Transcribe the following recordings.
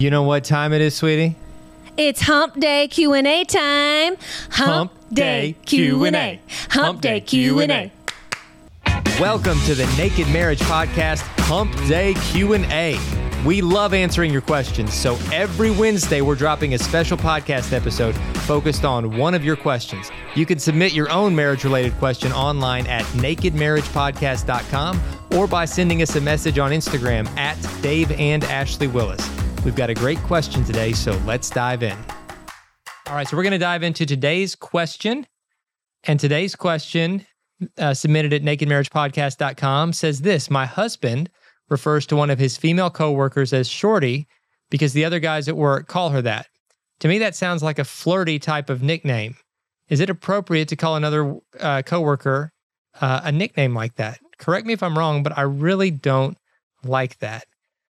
You know what time it is, sweetie? It's Hump Day Q&A time. Hump Day Q&A. Hump Day Q&A. Welcome to the Naked Marriage Podcast, Hump Day Q&A. We love answering your questions, so every Wednesday we're dropping a special podcast episode focused on one of your questions. You can submit your own marriage-related question online at nakedmarriagepodcast.com or by sending us a message on Instagram at Dave and Ashley Willis. We've got a great question today, so let's dive in. All right, so we're going to dive into today's question. And today's question, submitted at nakedmarriagepodcast.com, says this: my husband refers to one of his female coworkers as Shorty because the other guys at work call her that. To me, that sounds like a flirty type of nickname. Is it appropriate to call another coworker a nickname like that? Correct me if I'm wrong, but I really don't like that.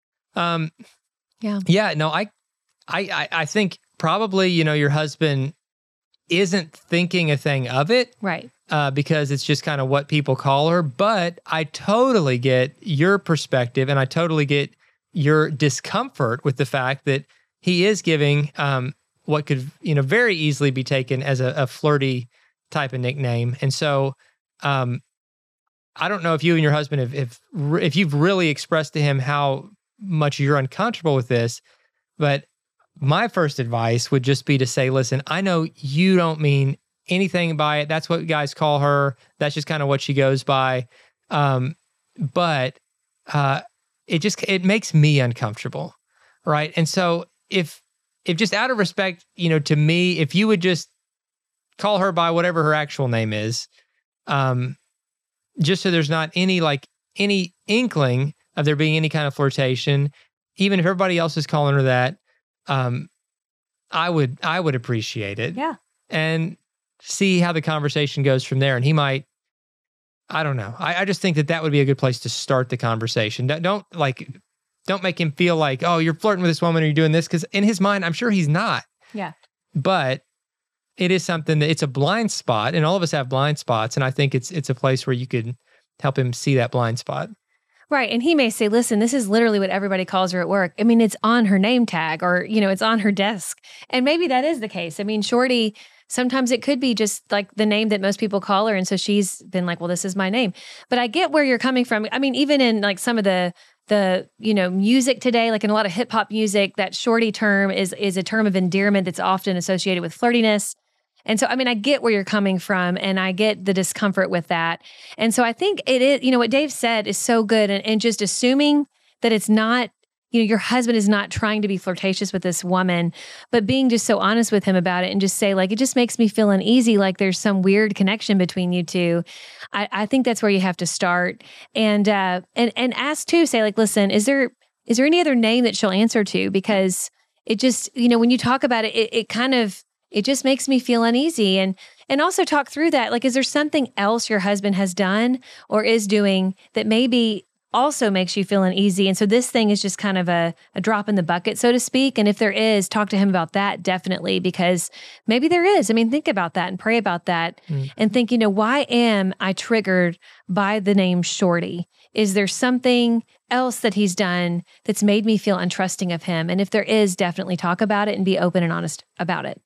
Yeah, no, I think probably, your husband isn't thinking a thing of it. Right. Because it's just kind of what people call her. But I totally get your perspective and I totally get your discomfort with the fact that he is giving what could, very easily be taken as a flirty type of nickname. And so I don't know if you and your husband if you've really expressed to him how much you're uncomfortable with this, but my first advice would just be to say, listen, I know you don't mean anything by it. That's what guys call her. That's just kind of what she goes by. But it makes me uncomfortable. Right. And so if just out of respect, to me, if you would just call her by whatever her actual name is, just so there's not any inkling of there being any kind of flirtation, even if everybody else is calling her that, I would appreciate it. Yeah. And see how the conversation goes from there. And he might, I don't know. I just think that would be a good place to start the conversation. Don't make him feel like, oh, you're flirting with this woman or you're doing this, because in his mind, I'm sure he's not. Yeah. But it is something that it's a blind spot, and all of us have blind spots. And I think it's a place where you could help him see that blind spot. Right. And he may say, listen, this is literally what everybody calls her at work. I mean, it's on her name tag or, it's on her desk. And maybe that is the case. I mean, Shorty, sometimes it could be just like the name that most people call her. And so she's been like, well, this is my name. But I get where you're coming from. I mean, even in like some of the music today, like in a lot of hip hop music, that Shorty term is a term of endearment that's often associated with flirtiness. And so, I mean, I get where you're coming from and I get the discomfort with that. And so I think it is, what Dave said is so good. And just assuming that it's not, your husband is not trying to be flirtatious with this woman, but being just so honest with him about it and just say, like, it just makes me feel uneasy, like there's some weird connection between you two. I think that's where you have to start. And ask too, say like, listen, is there any other name that she'll answer to? Because it just, when you talk about it, it just makes me feel uneasy. And also talk through that. Like, is there something else your husband has done or is doing that maybe also makes you feel uneasy? And so this thing is just kind of a drop in the bucket, so to speak. And if there is, talk to him about that, definitely, because maybe there is. I mean, think about that and pray about that and think, why am I triggered by the name Shorty? Is there something else that he's done that's made me feel untrusting of him? And if there is, definitely talk about it and be open and honest about it.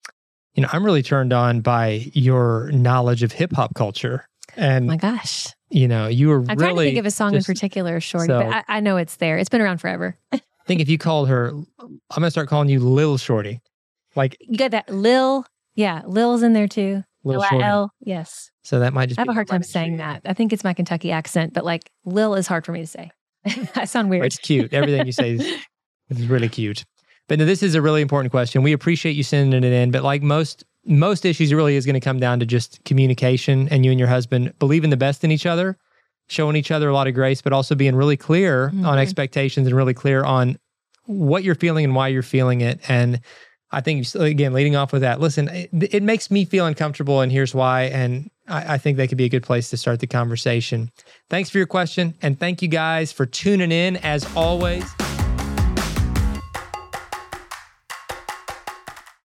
I'm really turned on by your knowledge of hip hop culture. And my gosh. You were I'm really trying to think of a song in particular, Shorty, but I know it's there. It's been around forever. I think if you called her, I'm going to start calling you Lil Shorty. Like, you got that Lil. Yeah, Lil's in there too. Lil Shorty. L, yes. So that might just I have a hard time saying that. I think it's my Kentucky accent, but like Lil is hard for me to say. I sound weird. It's cute. Everything you say is really cute. But no, this is a really important question. We appreciate you sending it in, but like most issues, it really is going to come down to just communication and you and your husband believing the best in each other, showing each other a lot of grace, but also being really clear on expectations and really clear on what you're feeling and why you're feeling it. And I think, again, leading off with that, listen, it makes me feel uncomfortable and here's why. And I think that could be a good place to start the conversation. Thanks for your question. And thank you guys for tuning in as always.